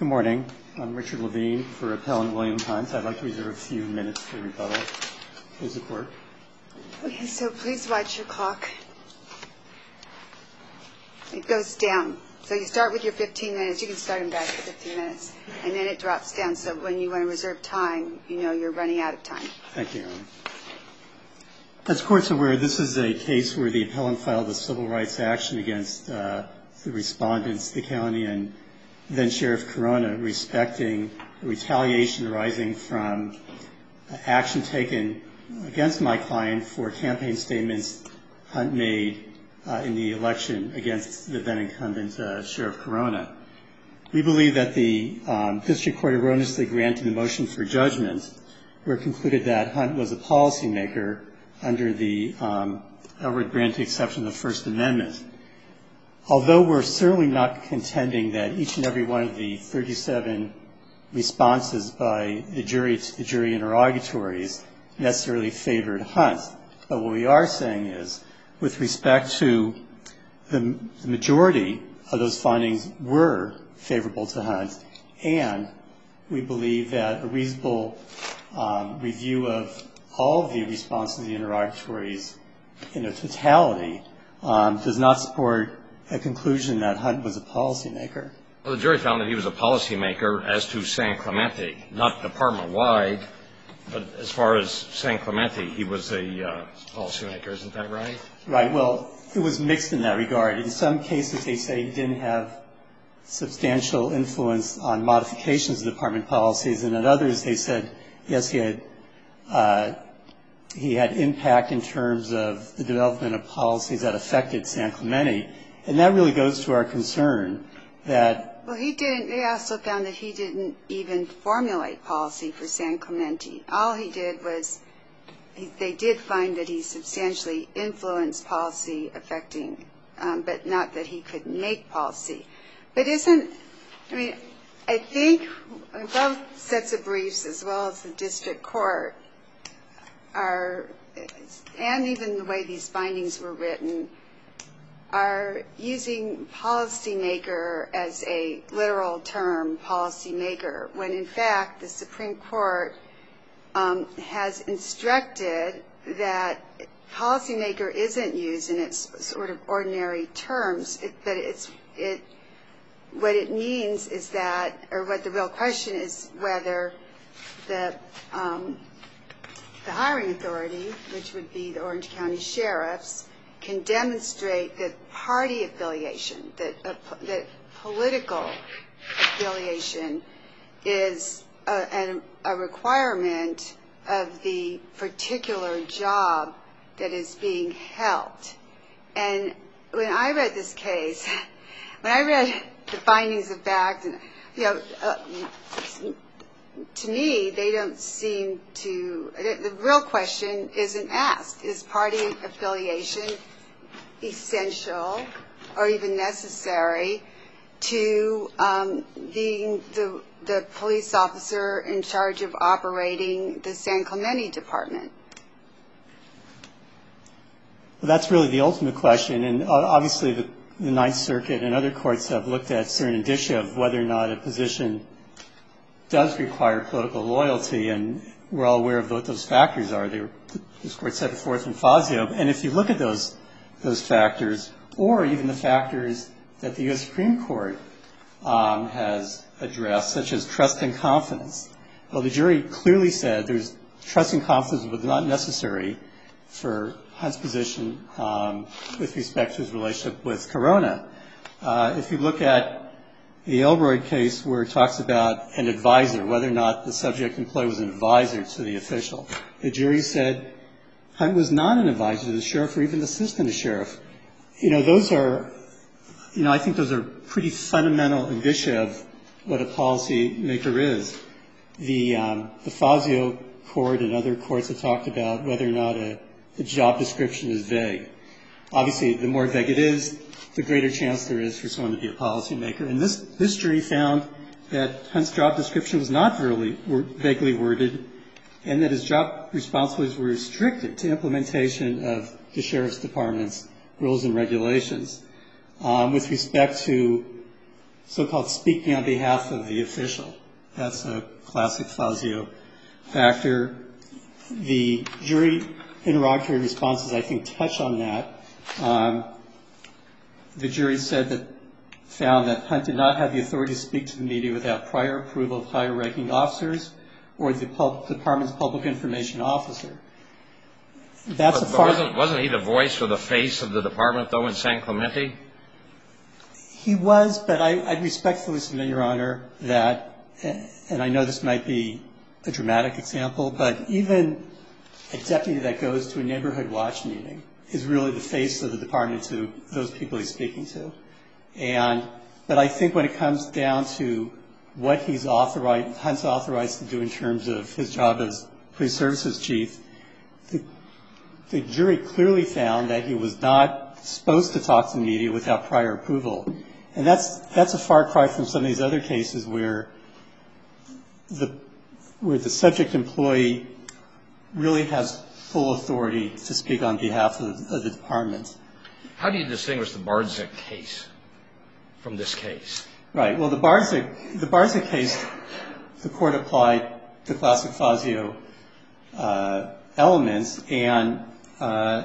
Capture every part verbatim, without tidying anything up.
Good morning. I'm Richard Levine for Appellant William Hunt. I'd like to reserve a few minutes for rebuttal. Please report. Okay, so please watch your clock. It goes down. So you start with your fifteen minutes. You can start them back for fifteen minutes. And then it drops down. So when you want to reserve time, you know you're running out of time. Thank you, Your Honor. As the Court's aware, this is a case where the appellant filed a civil rights action against uh, the respondents, the county, and then Sheriff Corona, respecting retaliation arising from action taken against my client for campaign statements Hunt made uh, in the election against the then incumbent uh, Sheriff Corona. We believe that the um, district court erroneously granted the motion for judgment, where it concluded that Hunt was a policymaker under the um, Elwood Branty exception of the First Amendment. Although we're certainly not contending that each and every one of the thirty-seven responses by the jury to the jury interrogatories necessarily favored Hunt, but what we are saying is, with respect to the, the majority of those findings were favorable to Hunt, and we believe that a reasonable um, review of all of the responses to the interrogatories in a totality um, does not support a conclusion that Hunt was a policymaker. Well, the jury found that he was a policymaker as to San Clemente, not department-wide, but as far as San Clemente, he was a uh, policymaker. Isn't that right? Right. Well, it was mixed in that regard. In some cases, they say he didn't have substantial influence on modifications of department policies, and in others, they said, yes, he had uh, he had impact in terms of the development of policies that affected San Clemente. And that really goes to our concern that... Well, he didn't, they also found that he didn't even formulate policy for San Clemente. All he did was, he, they did find that he substantially influenced policy affecting, um, but not that he could make policy. But isn't, I mean, I think both sets of briefs, as well as the district court, are, and even the way these findings were written, are using policymaker as a literal term, policymaker, when in fact the Supreme Court um, has instructed that policymaker isn't used in its sort of ordinary terms, it, but it's it what it means is that, or what the real question is, whether the um, the hiring authority, which would be the Orange County sheriffs, can demonstrate that party affiliation, that, uh, that political affiliation is a, a requirement of the particular job that is being held. And when I read this case, when I read the findings of fact, you know, uh, to me, they don't seem to, the real question isn't asked. Is party affiliation essential or even necessary to um, being the, the police officer in charge of operating the San Clemente department? Well, that's really the ultimate question, and obviously the, the Ninth Circuit and other courts have looked at certain indicia of whether or not a position does require political loyalty, and we're all aware of what those factors are. They were, this court set it forth in Fazio, and if you look at those those factors, or even the factors that the U S Supreme Court um, has addressed, such as trust and confidence. Well, the jury clearly said there's trust and confidence was not necessary for Hunt's position um, with respect to his relationship with Corona. Uh, if you look at the Elroy case where it talks about an advisor, whether or not the subject employee was an advisor to the official, the jury said Hunt was not an advisor to the sheriff or even assistant to sheriff. You know, those are, you know, I think those are pretty fundamental indicia of what a policymaker is. The, um, the Fazio court and other courts have talked about whether or not a, a job description is vague. Obviously, the more vague it is, the greater chance there is for someone to be a policymaker. And this, this jury found that Hunt's job description was not very, vaguely worded, and that his job responsibilities were restricted to implementation of the sheriff's department's rules and regulations. Um, with respect to so-called speaking on behalf of the official. That's a classic Fazio factor. The jury interrogatory responses, I think, touch on that. Um, the jury said that, found that Hunt did not have the authority to speak to the media without prior approval of higher-ranking officers or the pub- department's public information officer. That's but, a far... But wasn't, wasn't he the voice or the face of the department, though, in San Clemente? He was, but I, I'd respectfully submit, Your Honor, that, and I know this might be a dramatic example, but even a deputy that goes to a neighborhood watch meeting is really the face of the department to those people he's speaking to. And, but I think when it comes down to what he's authorized, Hunt's authorized to do in terms of his job as police services chief, the, the jury clearly found that he was not supposed to talk to the media without prior approval. And that's, that's a far cry from some of these other cases where the, where the subject employee really has full authority to speak on behalf of, of the department. How do you distinguish the Bardzik case from this case? Right. Well, the Bardzik, the Bardzik case, the court applied the classic Fazio uh, elements, and uh,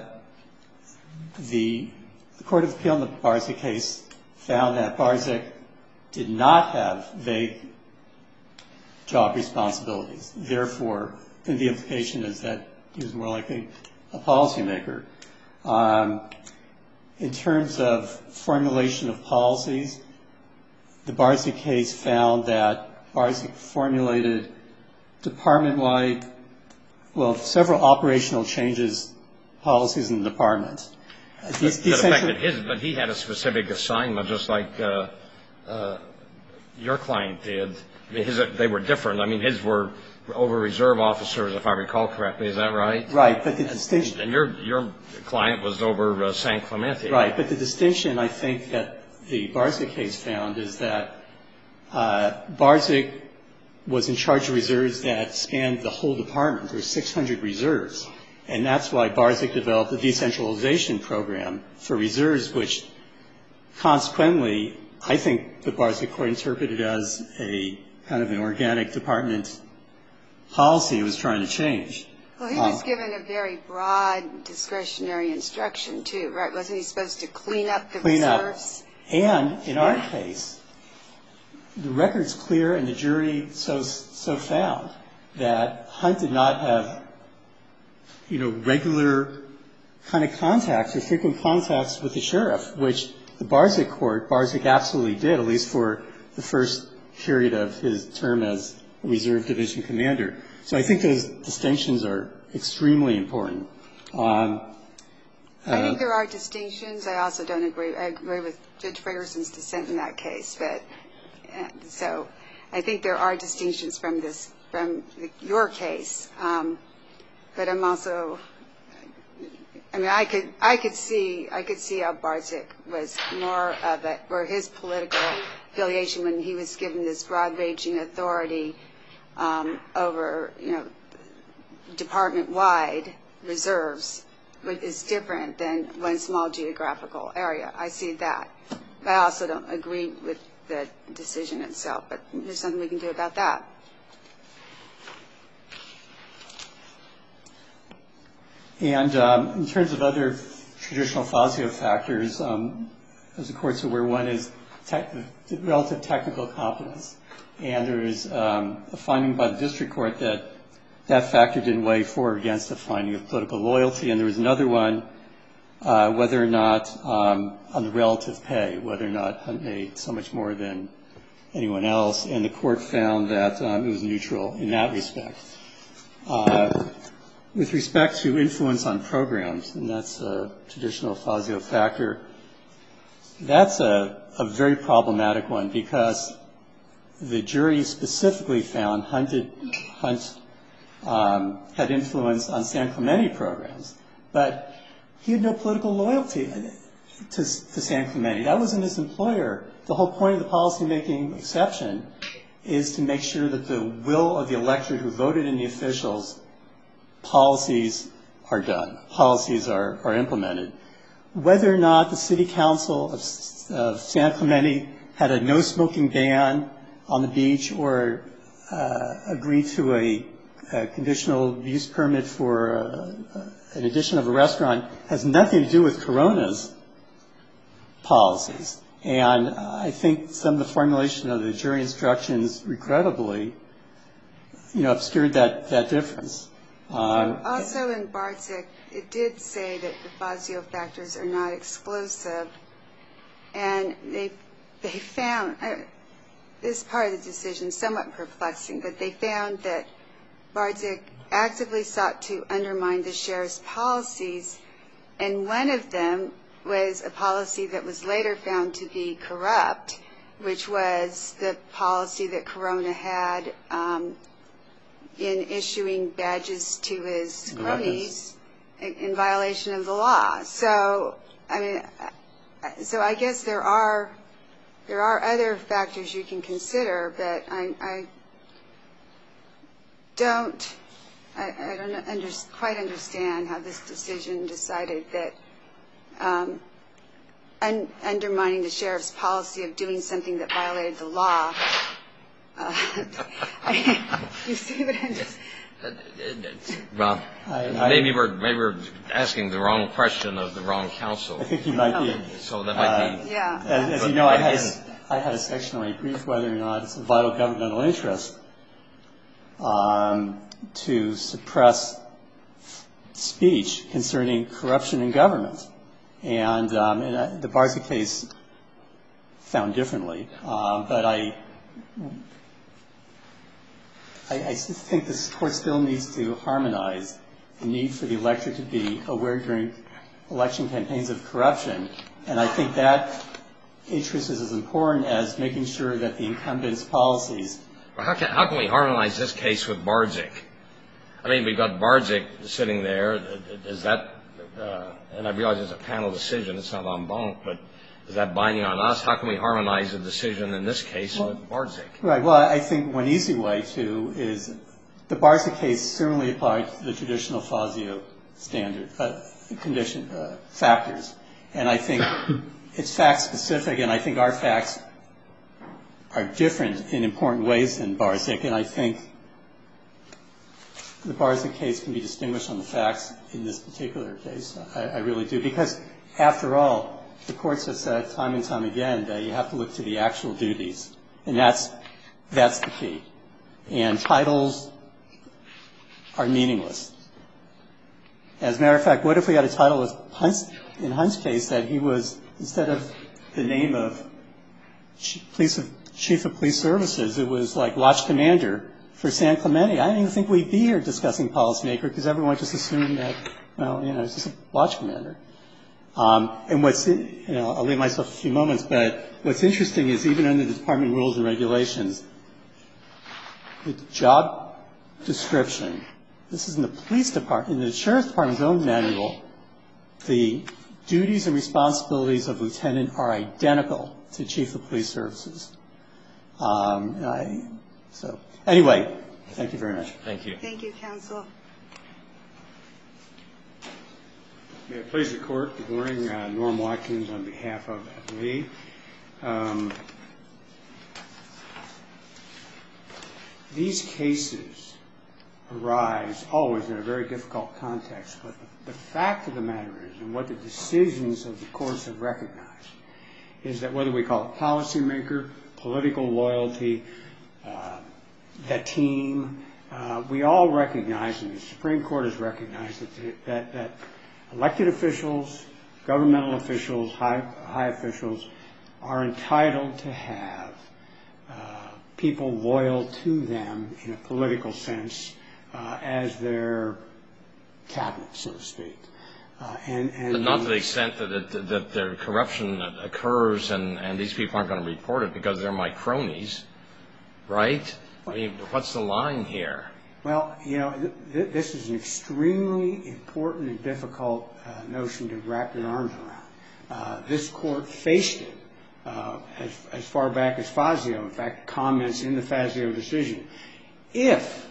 the, the Court of Appeal in the Bardzik case found that Bardzik did not have vague job responsibilities. Therefore, the implication is that he was more like a, a policymaker. Um, in terms of formulation of policies, the Bardzik case found that Bardzik formulated department-wide, well, several operational changes, policies in the department. These, that affected his, but he had a specific assignment, just like uh, uh, your client did. I mean, his, they were different. I mean, his were over reserve officers, if I recall correctly. Is that right? Right, but the distinction. And your your client was over uh, San Clemente. Right, but the distinction I think that the Bardzik case found is that uh, Bardzik was in charge of reserves that spanned the whole department. There were six hundred reserves. And that's why Bardzik developed a decentralization program for reserves, which consequently, I think the Bardzik court interpreted as a kind of an organic department policy it was trying to change. Well, he was um, given a very broad discretionary instruction, too, right? Wasn't he supposed to clean up the clean reserves? Up. And in our case, the record's clear, and the jury so so found that Hunt did not have, you know, regular kind of contacts or frequent contacts with the sheriff, which the Bardzik court, Bardzik absolutely did, at least for the first period of his term as reserve division commander. So I think those distinctions are extremely important. Um, uh, I think there are distinctions. I also don't agree. I agree with Judge Ferguson's dissent in that case. But uh, so I think there are distinctions from this, from the, your case. Um, But I'm also, I mean, I could, I could see, I could see how Bardzik was more of a, or his political affiliation when he was given this broad-ranging authority um, over, you know, department-wide reserves is different than one small geographical area. I see that. But I also don't agree with the decision itself. But there's something we can do about that. And um, in terms of other traditional Fazio factors, um, as the Court's aware, one is tech, relative technical competence. And there is um, a finding by the district court that that factor didn't weigh for or against the finding of political loyalty. And there was another one, uh, whether or not um, on the relative pay, whether or not Hunt made so much more than anyone else. And the Court found that um, it was neutral in that respect. Uh, With respect to influence on programs, and that's a traditional Fazio factor, that's a, a very problematic one because the jury specifically found Hunt, did, Hunt um, had influence on San Clemente programs, but he had no political loyalty to, to San Clemente. That wasn't his employer. The whole point of the policymaking exception is to make sure that the will of the electorate who voted in the officials, policies are done, policies are, are implemented. Whether or not the city council of, of San Clemente had a no-smoking ban on the beach or uh, agreed to a, a conditional use permit for uh, an addition of a restaurant has nothing to do with Corona's policies. And I think some of the formulation of the jury instructions, regrettably, you know, obscured that, that difference. Um, also in Barczyk, it did say that the Fazio factors are not exclusive. And they they found, uh, this part of the decision somewhat perplexing, but they found that Barczyk actively sought to undermine the sheriff's policies, and one of them was a policy that was later found to be corrupt, which was the policy that Corona had um, in issuing badges to his cronies in, in violation of the law. So, I mean, so I guess there are there are other factors you can consider, but I, I don't I, I don't under, quite understand how this decision decided that um, un, undermining the sheriff's policy of doing something that violated the law. Uh, I, you see what I'm just. Well, I, I, maybe we're maybe we're asking the wrong question of the wrong counsel. I think you might be. So that might be. Uh, yeah. As, as but, you know, I but had again, a, I had a section on a brief whether or not it's a vital governmental interest um, to suppress speech concerning corruption in government, and, um, and I, the Barczyk case found differently. Um, but I. I, I think this court still needs to harmonize the need for the electorate to be aware during election campaigns of corruption, and I think that interest is as important as making sure that the incumbent's policies. Well, how can how can we harmonize this case with Barczyk? I mean, we've got Barczyk sitting there. Is that? Uh, and I realize it's a panel decision; it's not en banc, but. Is that binding on us? How can we harmonize the decision in this case well, with Barczyk? Right. Well, I think one easy way to is the Barczyk case certainly applied to the traditional Fazio standard uh, condition uh, factors, and I think it's fact specific, and I think our facts are different in important ways than Barczyk, and I think the Barczyk case can be distinguished on the facts in this particular case. I, I really do, because after all, the courts have said time and time again that you have to look to the actual duties, and that's that's the key. And titles are meaningless. As a matter of fact, what if we had a title with Hunt's, in Hunt's case that he was, instead of the name of police of, Chief of Police Services, it was like Watch Commander for San Clemente? I don't even think we'd be here discussing policymaker because everyone just assumed that, well, you know, it's just a Watch Commander. Um, and what's, you know, I'll leave myself a few moments, but what's interesting is even under the Department rules and regulations, the job description, this is in the police department, in the sheriff's department's own manual, the duties and responsibilities of lieutenant are identical to chief of police services. Um, I, so anyway, thank you very much. Thank you. Thank you, counsel. May it please the court, good morning. Uh, Norm Watkins on behalf of Lee. Um, these cases arise always in a very difficult context, but the, the fact of the matter is, and what the decisions of the courts have recognized, is that whether we call it policymaker, political loyalty, uh, the team, uh, we all recognize, and the Supreme Court has recognized that that, that elected officials, governmental officials, high, high officials are entitled to have uh, people loyal to them in a political sense uh, as their cabinet, so to speak. Uh, and, and but not to the extent that, it, that their corruption occurs and, and these people aren't going to report it because they're my cronies, right? I mean, what's the line here? Well, you know, th- th- this is an extremely important and difficult uh, notion to wrap your arms around. Uh, this court faced it uh, as, as far back as Fazio, in fact, comments in the Fazio decision. If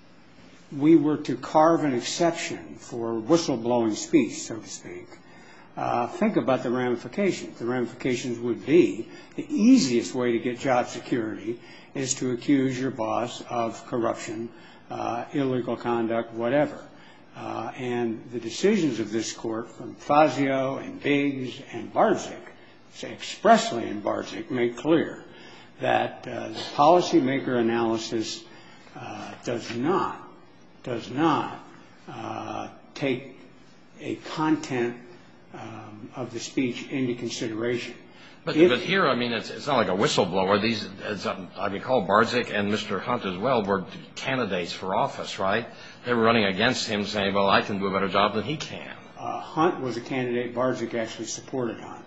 we were to carve an exception for whistleblowing speech, so to speak, uh, think about the ramifications. The ramifications would be the easiest way to get job security is to accuse your boss of corruption, uh, illegal conduct, whatever. Uh, and the decisions of this court from Fazio and Biggs and Barczyk, say expressly in Barczyk, make clear that uh, the policymaker analysis uh, does not, does not uh, take a content um, of the speech into consideration. But, if, but here, I mean, it's, it's not like a whistleblower. These, as I recall, Barczyk and Mister Hunt as well were candidates for office, right? They were running against him saying, well, I can do a better job than he can. Uh, Hunt was a candidate. Barczyk actually supported Hunt.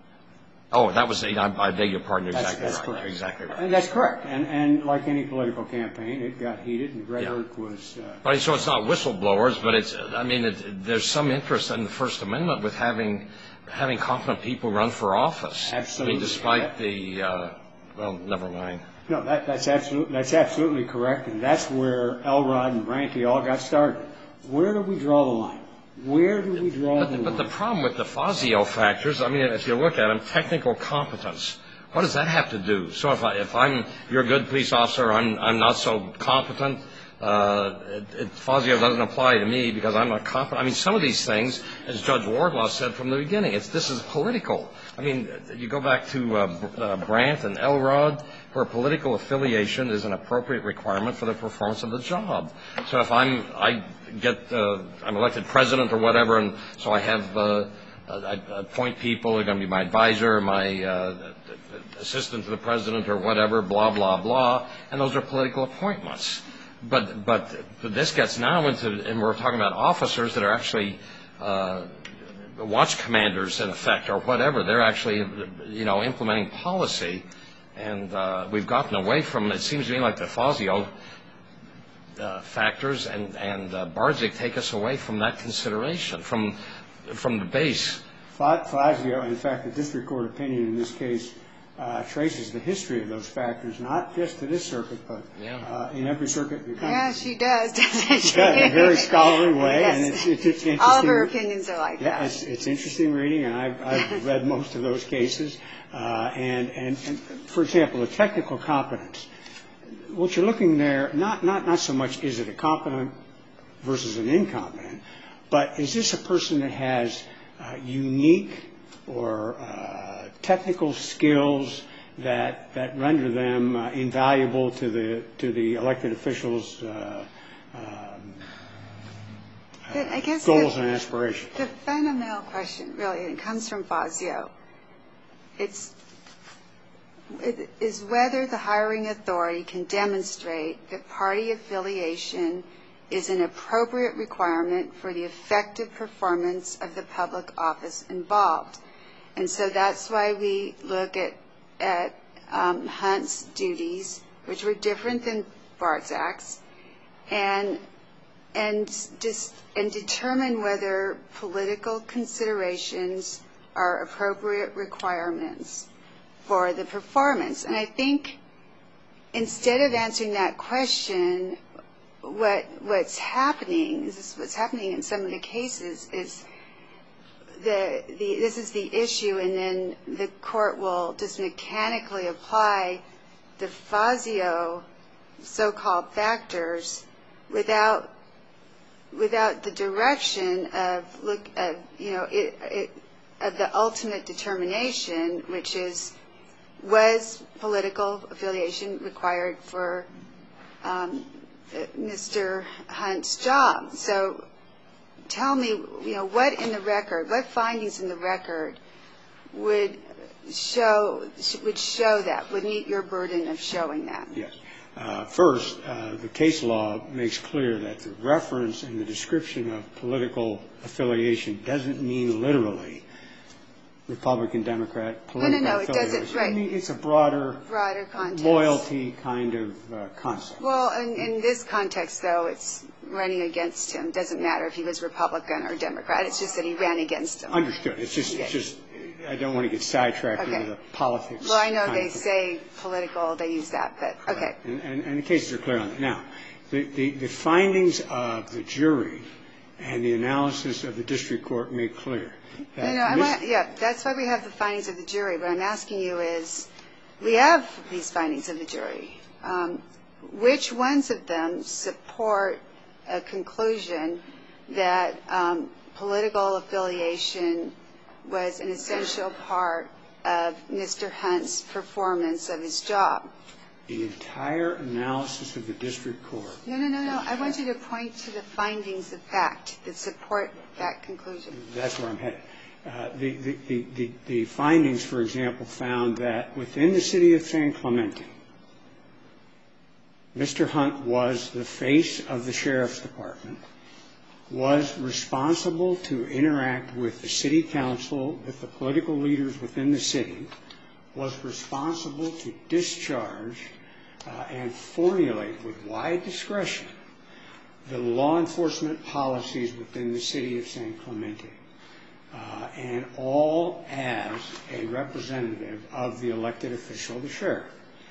Oh, that was, I, I beg your pardon, you're that's, exactly that's right. Correct. You're exactly right. And that's correct. And, and like any political campaign, it got heated, and rhetoric yeah. was... Uh, but so it's not whistleblowers, but it's, I mean, it, there's some interest in the First Amendment with having having competent people run for office. Absolutely. I mean, despite the, uh, well, never mind. No, that, that's, absolute, that's absolutely correct, and that's where Elrod and Branke all got started. Where do we draw the line? Where do we draw but the the, line? But the problem with the Fazio factors, I mean, if you look at them, technical competence, what does that have to do? So if, I, if I'm, you're a good police officer, I'm, I'm not so competent, uh, it, it, Fazio doesn't apply to me because I'm not competent. I mean, some of these things, as Judge Wardlaw said from the beginning, it's, this is political. I mean, you go back to uh, uh, Brandt and Elrod, where political affiliation is an appropriate requirement for the performance of the job. So if I'm, I get, uh, I'm elected president or whatever, and so I have, uh, I appoint people, they're going to be my advisor, my uh, assistant to the president or whatever, blah, blah, blah, and those are political appointments. But, but but this gets now into, and we're talking about officers that are actually uh, watch commanders in effect or whatever. They're actually, you know, implementing policy, and uh, we've gotten away from, it seems to me like the Fazio uh, factors and, and uh, Barczyk take us away from that consideration, from, from the base. Fazio, in fact, the district court opinion in this case Uh, traces the history of those factors, not just to this circuit, but yeah. uh, in every circuit in the country. Yeah, she does, doesn't she? She does, in a very scholarly way, yes. and it's, it's, it's interesting. All of her opinions are like yeah, that. it's, it's interesting reading, and I've, I've read most of those cases. Uh, and, and, and, for example, the technical competence. What you're looking there, not, not, not so much is it a competent versus an incompetent, but is this a person that has uh, unique or uh, technical skills that that render them uh, invaluable to the to the elected officials' uh, um, But I guess goals the, and aspirations. The fundamental question, really, it comes from Fazio. It's it is whether the hiring authority can demonstrate that party affiliation is an appropriate requirement for the effective performance of the public office involved. And so that's why we look at, at um, Hunt's duties, which were different than Barczyk's, and and just and determine whether political considerations are appropriate requirements for the performance. And I think instead of answering that question, what what's happening, this is what's happening in some of the cases, is The, the, this is the issue, and then the court will just mechanically apply the Fazio so-called factors without without the direction of look of you know it, it, of the ultimate determination, which is was political affiliation required for um, Mister Hunt's job. So. Tell me, you know, what in the record, what findings in the record would show would show that, would meet your burden of showing that? Yes. Uh, first, uh, the case law makes clear that the reference and the description of political affiliation doesn't mean literally Republican, Democrat, political no, no, no, it affiliation. doesn't, right. I mean, it's a broader, broader context. loyalty kind of uh, concept. Well, in, in this context, though, it's running against him. It doesn't matter if he was Republican or Democrat. It's just that he ran against him. Understood. It's just, it's just I don't want to get sidetracked okay. into the politics. Well, I know they of say political, they use that, but okay. And, and, and the cases are clear on that. Now, the, the, the findings of the jury and the analysis of the district court made clear. No, no, I want, yeah, that's why we have the findings of the jury. What I'm asking you is, we have these findings of the jury. Um, which ones of them support a conclusion that um, political affiliation was an essential part of Mister Hunt's performance of his job? The entire analysis of the district court. No, no, no, no. I want you to point to the findings of fact that support that conclusion. That's where I'm headed. Uh, the, the, the, the, the findings, for example, found that within the city of San Clemente, Mister Hunt was the face of the sheriff's department, was responsible to interact with the city council, with the political leaders within the city, was responsible to discharge uh, and formulate with wide discretion the law enforcement policies within the city of San Clemente, uh, and all as a representative of the elected official, the sheriff.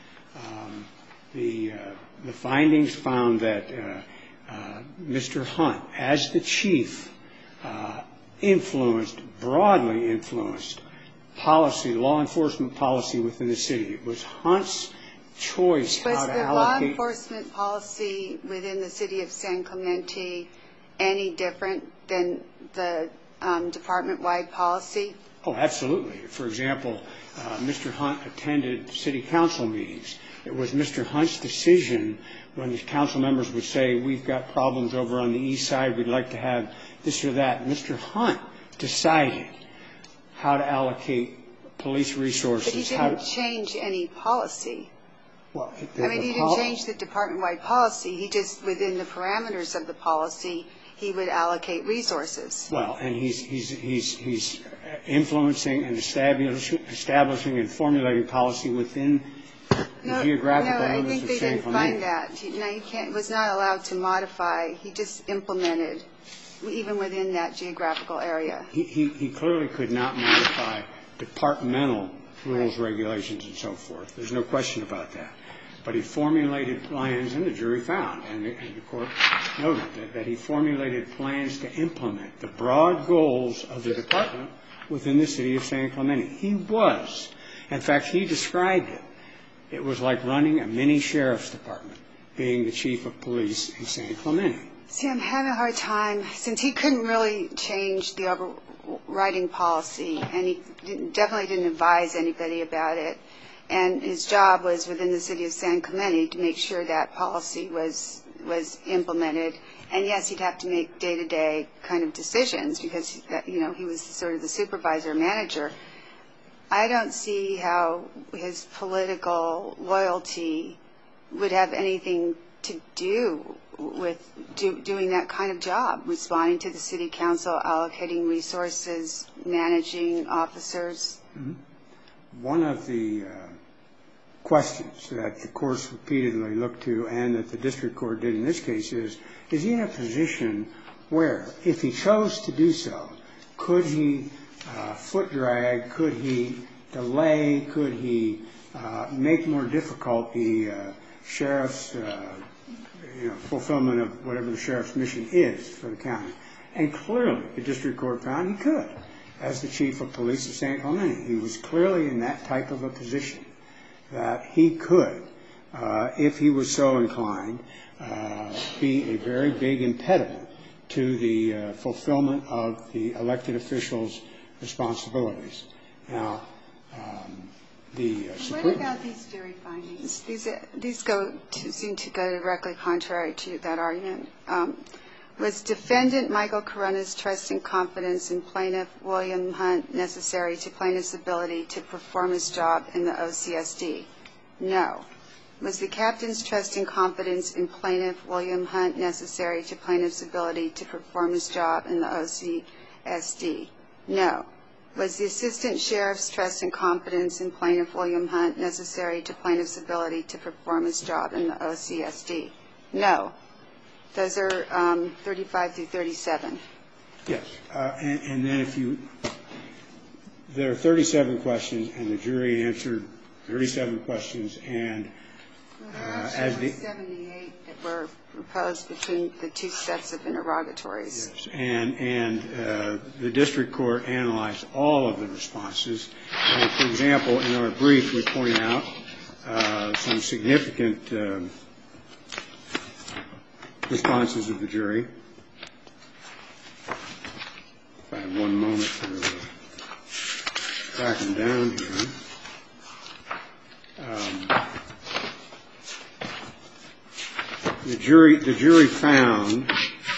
Um, the, uh, the findings found that uh, uh, Mister Hunt, as the chief, uh, influenced, broadly influenced, policy, law enforcement policy within the city. It was Hunt's choice how to allocate. Was the law enforcement policy within the city of San Clemente any different than the um, department-wide policy? Oh, absolutely. For example, uh, Mister Hunt attended city council meetings. It was Mister Hunt's decision when the council members would say, we've got problems over on the east side, we'd like to have this or that. Mister Hunt decided how to allocate police resources. But he didn't change any policy. Well, the, I mean, he didn't change the department-wide policy. He just, within the parameters of the policy, he would allocate resources. Well, and he's he's he's he's influencing and establishing establishing and formulating policy within no, the geographical no, limits I think of they San didn't Clemente. find that. He, no, he can't. Was not allowed to modify. He just implemented, even within that geographical area. He he, he clearly could not modify departmental rules, right, regulations, and so forth. There's no question about that. But he formulated plans, and the jury found, and the, and the court noted that, that he formulated plans to implement the broad goals of the department within the city of San Clemente. He was. In fact, he described it. It was like running a mini sheriff's department, being the chief of police in San Clemente. See, I'm having a hard time, since he couldn't really change the overriding policy, and he didn't, definitely didn't advise anybody about it, and his job was within the city of San Clemente to make sure that policy was was implemented. And yes, he'd have to make day-to-day kind of decisions because, you know, he was sort of the supervisor manager. I don't see how his political loyalty would have anything to do with do, doing that kind of job, responding to the city council, allocating resources, managing officers. Mm-hmm. One of the uh, questions that the courts repeatedly looked to and that the district court did in this case is, is he in a position where, if he chose to do so, could he uh, foot drag, could he delay, could he uh, make more difficult the uh, sheriff's uh, you know, fulfillment of whatever the sheriff's mission is for the county? And clearly the district court found he could. As the chief of police of San Clemente, he was clearly in that type of a position that he could, uh, if he was so inclined, uh, be a very big impediment to the uh, fulfillment of the elected officials' responsibilities. Now, um, the uh, Supreme... What about these jury findings? These these go to, seem to go directly contrary to that argument. Um, Was defendant Michael Corona's trust and confidence in plaintiff William Hunt necessary to plaintiff's ability to perform his job in the O C S D? No. Was the captain's trust and confidence in plaintiff William Hunt necessary to plaintiff's ability to perform his job in the O C S D? No. Was the assistant sheriff's trust and confidence in plaintiff William Hunt necessary to plaintiff's ability to perform his job in the O C S D? No. Those are um, thirty-five through thirty-seven. Yes. Uh, and, and then if you, there are thirty-seven questions, and the jury answered thirty-seven questions, and uh, as the seventy-eight that that were proposed between the two sets of interrogatories. Yes, and, and uh, the district court analyzed all of the responses. And, for example, in our brief, we point out uh, some significant um, responses of the jury. If I have one moment to track them down here. Um, the jury, the jury found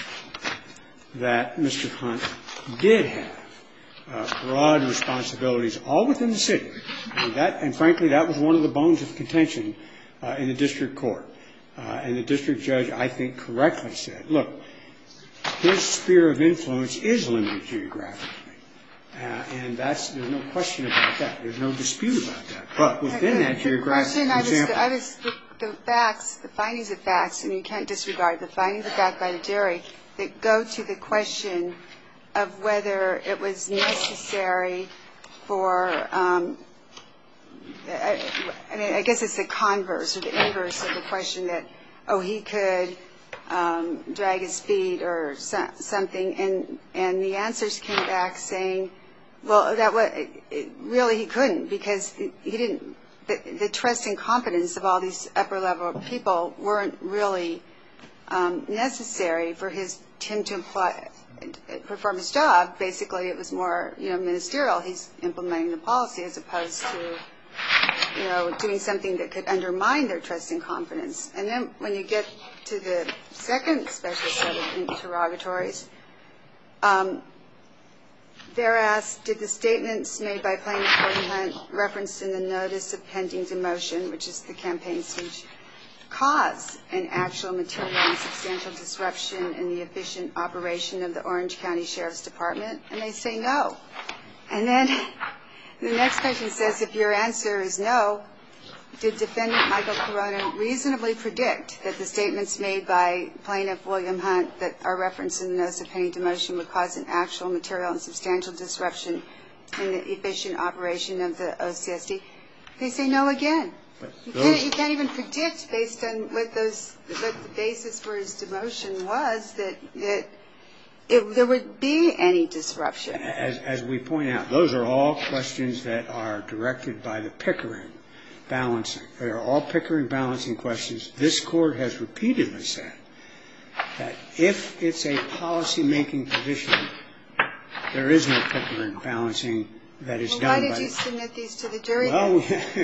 that Mister Hunt did have uh, broad responsibilities, all within the city. And, that, and frankly, that was one of the bones of contention uh, in the district court. Uh, and the district judge, I think, correctly said, look, his sphere of influence is limited geographically. Uh, and that's, there's no question about that. There's no dispute about that. But within that geographic example. I was, the, the facts, the findings of facts, and you can't disregard the findings of fact by the jury that go to the question of whether it was necessary for, um, I, I mean, I guess it's the converse or the inverse of the question that, oh, he could um, drag his feet or so, something, and and the answers came back saying, well, that was it, really he couldn't because he didn't. The, the trust and competence of all these upper level people weren't really um, necessary for his him to apply, perform his job. Basically, it was more, you know, ministerial. He's implementing the policy as opposed to, you know, doing something that could undermine their trust and confidence. And then when you get to the second special set of interrogatories, um, they're asked, did the statements made by Plaintiff William Hunt referenced in the notice of pending demotion, which is the campaign speech, cause an actual material and substantial disruption in the efficient operation of the Orange County Sheriff's Department? And they say no. And then the next question says, if your answer is no, did Defendant Michael Corona reasonably predict that the statements made by Plaintiff William Hunt that are referenced in the notice of pending demotion would cause an actual material and substantial disruption in the efficient operation of the O C S D? They say no again. You can't, you can't even predict based on what those what the basis for his demotion was that that it, there would be any disruption. As, as we point out, those are all questions that are directed by the Pickering balancing. They are all Pickering balancing questions. This Court has repeatedly said that if it's a policy-making position, there is no Pickering balancing that is well, done by... Why did you submit these to the jury? Well,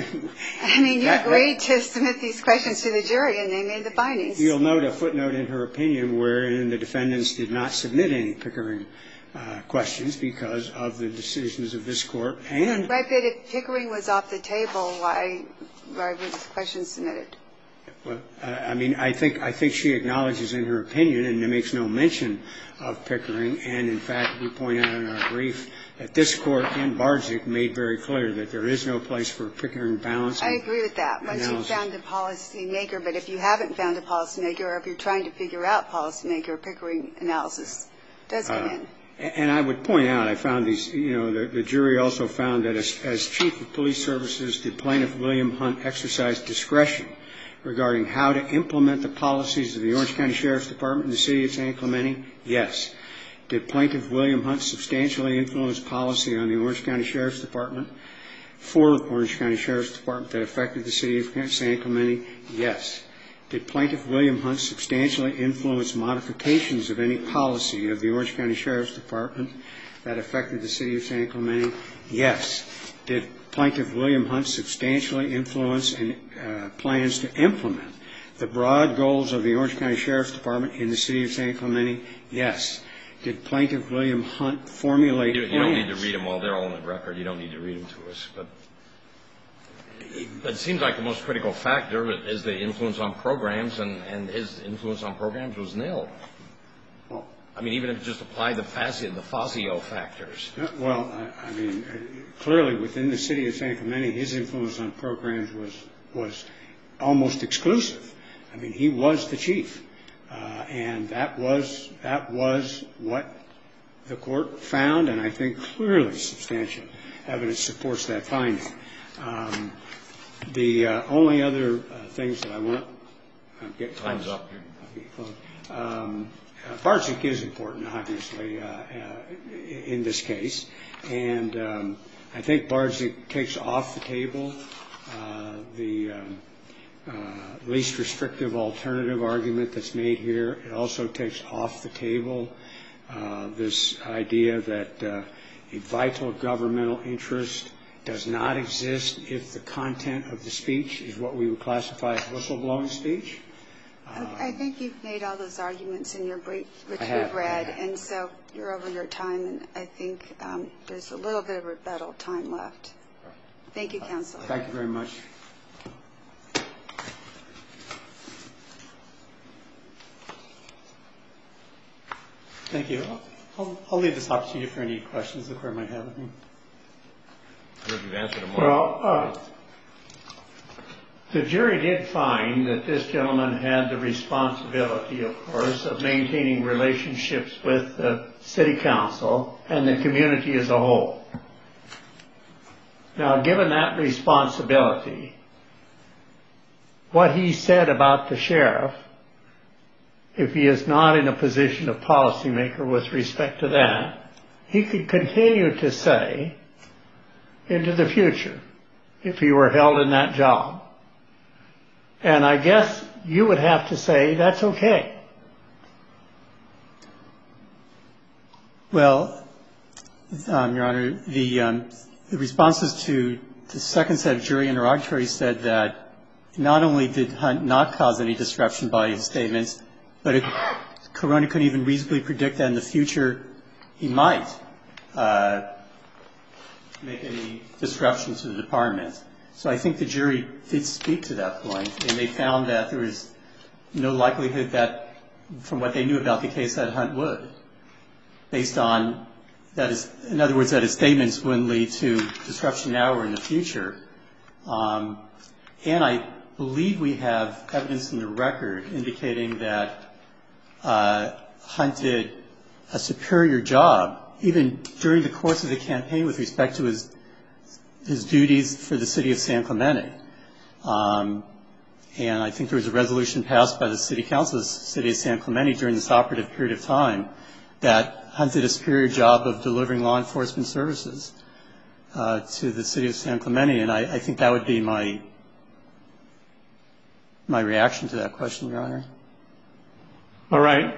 I mean, you that, agreed that, to submit these questions to the jury, and they made the findings. You'll note a footnote in her opinion wherein the defendants did not submit any Pickering uh, questions because of the decisions of this Court. And right, but if Pickering was off the table, why, why were these questions submitted? Well, uh, I mean, I think I think she acknowledges in her opinion and makes no mention of Pickering. And, in fact, we point out in our brief that this Court in Barczyk made very clear that there is no place for Pickering balancing. I agree with that. Once analysis. you've found a policymaker, but if you haven't found a policymaker or if you're trying to figure out policymaker, Pickering analysis does come uh, in. And I would point out, I found these, you know, the, the jury also found that as, as Chief of Police Services, did Plaintiff William Hunt exercise discretion regarding how to implement the policies of the Orange County Sheriff's Department in the city of San Clemente? Yes. Did Plaintiff William Hunt substantially influence policy on the Orange County Sheriff's Department for the Orange County Sheriff's Department that affected the city of San Clemente? Yes. Did Plaintiff William Hunt substantially influence modifications of any policy of the Orange County Sheriff's Department that affected the city of San Clemente? Yes. Did Plaintiff William Hunt substantially influence in, uh, plans to implement the broad goals of the Orange County Sheriff's Department in the city of San Clemente? Yes. Did Plaintiff William Hunt formulate you, you plans? don't need to read them all. They're all on the record. You don't need to read them to us. But it seems like the most critical factor is the influence on programs, and, and his influence on programs was nil. Well, I mean, even if you just apply the Fazio, the Fazio factors. Well, I, I mean, clearly within the city of San Clemente, his influence on programs was was almost exclusive. I mean, he was the chief, uh, and that was that was what the court found, and I think clearly substantial evidence supports that finding. Um, the uh, only other uh, things that I want I'm getting Time's close. up. I'm getting close. Um, uh, Barczyk is important, obviously, uh, uh, in this case. And um, I think Barczyk takes off the table uh, the um, uh, least restrictive alternative argument that's made here. It also takes off the table uh, this idea that uh, a vital governmental interest does not exist if the content of the speech is what we would classify as whistleblowing speech. Um, I think you've made all those arguments in your brief, which I have, we've read, I have. and so you're over your time, and I think um, there's a little bit of rebuttal time left. Thank you, Counsel. Thank you very much. Thank you. I'll, I'll leave this opportunity for any questions the Court might have of me. I think you've answered them all. Well, uh, the jury did find that this gentleman had the responsibility, of course, of maintaining relationships with the city council and the community as a whole. Now, given that responsibility, what he said about the sheriff, if he is not in a position of policymaker with respect to that, he could continue to say into the future if he were held in that job. And I guess you would have to say that's okay. Well, um, Your Honor, the, um, the responses to the second set of jury interrogatories said that not only did Hunt not cause any disruption by his statements, but it, Corona couldn't even reasonably predict that in the future he might uh, make any disruption to the department. So I think the jury did speak to that point, and they found that there was no likelihood that, from what they knew about the case, that Hunt would, based on that is, in other words, that his statements wouldn't lead to disruption now or in the future. Um, and I believe we have evidence in the record indicating that uh, Hunt did a superior job, even during the course of the campaign, with respect to his his duties for the city of San Clemente. Um, and I think there was a resolution passed by the city council of the city of San Clemente during this operative period of time that Hunt did a superior job of delivering law enforcement services uh, to the city of San Clemente. And I, I think that would be my my reaction to that question, Your Honor. All right.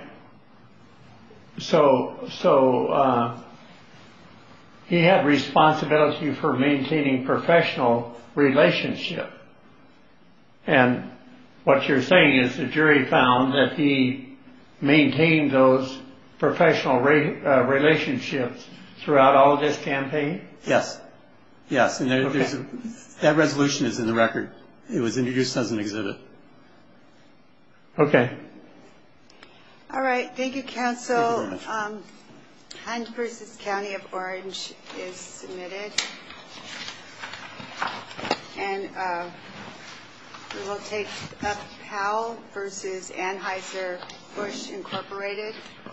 So, so uh, he had responsibility for maintaining professional relationship. And what you're saying is the jury found that he maintained those professional re- uh, relationships throughout all of this campaign? Yes. Yes. And there, Okay. there's a, that resolution is in the record. It was introduced as an exhibit. Okay. All right. Thank you, Counsel. Thank you very much. Um, Hunt versus County of Orange is submitted. And uh, we will take up Powell versus Anheuser-Busch Incorporated.